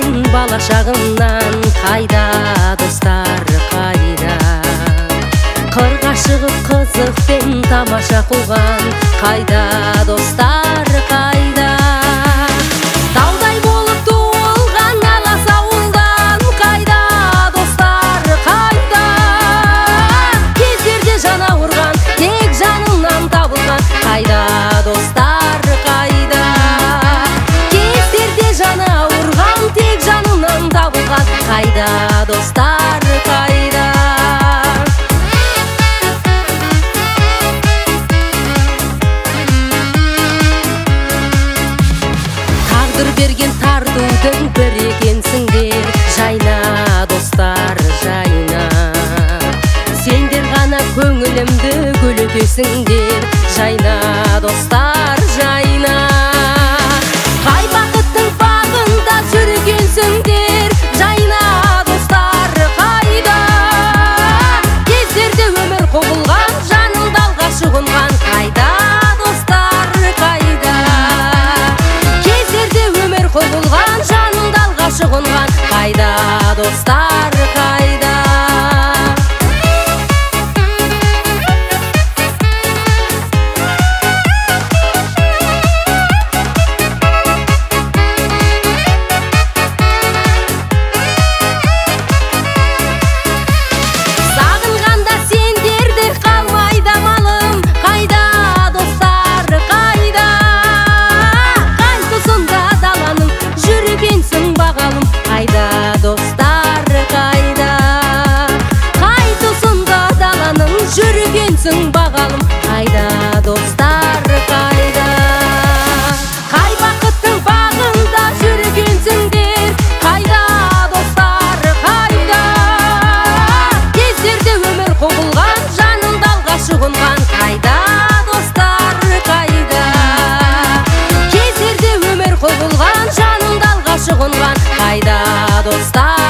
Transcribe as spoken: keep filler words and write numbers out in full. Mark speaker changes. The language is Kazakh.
Speaker 1: көрген бала шағымнан, қайда достар қайда? Қырға шығып қызықпен тамаша қуған, қайда достар қайда? Таудай болып туылған алас ауылдан, қайда достар қайда? Кездерде жан ауырған, тек жанымнан табылған, қайда достар қайда? Кездерде жаны ауырған, тек жанымнан табылған, қайда достар қайда? Тағдыр берген тартудың бір екенсіңдер, жайна достар жайна. Сендер ғана көңілімді гүлетесіңдер, жайна достар жайна. Қай бақыттың бағында жүргенсіңдер, жайна достар қайда? Кездерде өмір құбылған, жанымда алғаш ұғынған, қайда достар қайда? Кездерде өмір құбылған, жанымда алғаш ұғынған, қайда достар қайда? Қайда достар қайда? Қай тұсында даланың жүргенсің бағалым, қайда достар қайда? Қай бақыттың бағында жүргенсіңдер, қайда достар қайда? Кездерде өмір құбылған, жанымда алғаш ұғынған, қайда достар қайда? Кездерде өмір құбылған, жанымда алғаш ұғынған, қайда достар?